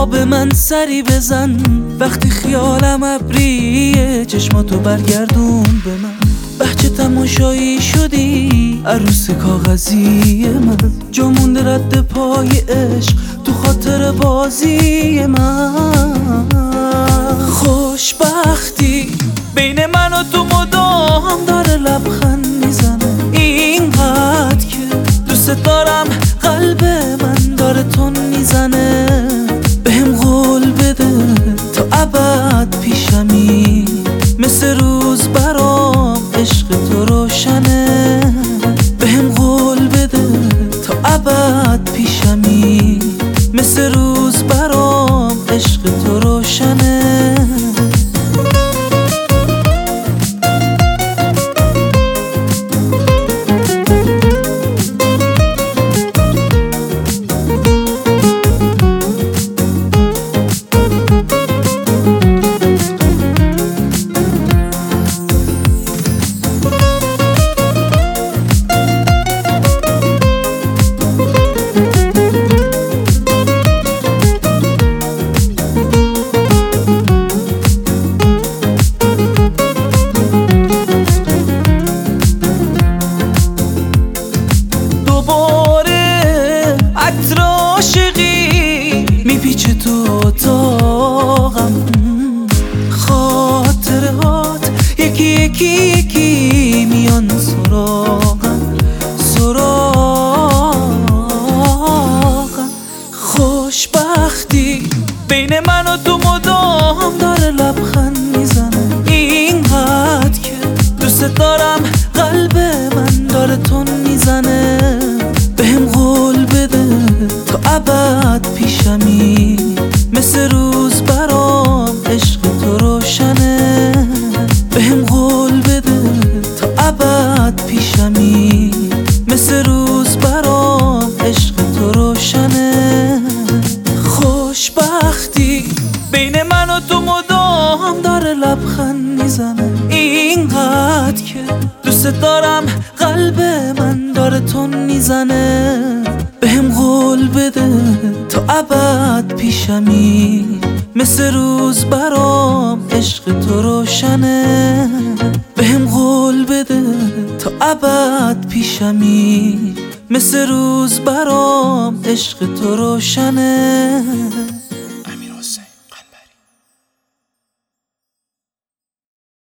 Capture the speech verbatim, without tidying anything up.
اما به من سری بزن وقتی خیالم ابریه، چشماتو برگردون به من. بچه تماشایی شدی عروس کاغذی من، جا مونده رد پای عشق تو خاطر بازی من. خوشبختی بین من و تو مدام داره لبخند میزنه، اینقدر که دوست دارم قلب من داره تون میزنه. بهم قول بده تا ابد پیشمی، مثل روز برام عشق تو روشنه. بهم قول بده تا ابد پیشمی، مثل روز برام عشق تو روشنه. میپیچه تو اتاقم، خاطرات یکی یکی یکی میان سراغم سراغم. خوشبختی بین من و تو مدام داره لبخند میزنه، اینقدر که دوست دارم قلب من داره تون میزنه. بهم قول بده تا ابد پیشمی، مثل روز برام عشق تو روشنه. بهم قول بده تا ابد پیشمی، مثل روز برام عشق تو روشنه. خوشبختی بین من و تو مدام داره لبخند میزنه، اینقدر که دوست دارم قلب من داره تون میزنه. بهم قول بده تا ابد پیشمی، مثل روز برام عشق تو روشنه. بهم قول بده تا ابد پیشمی، مثل روز برام عشق تو روشنه.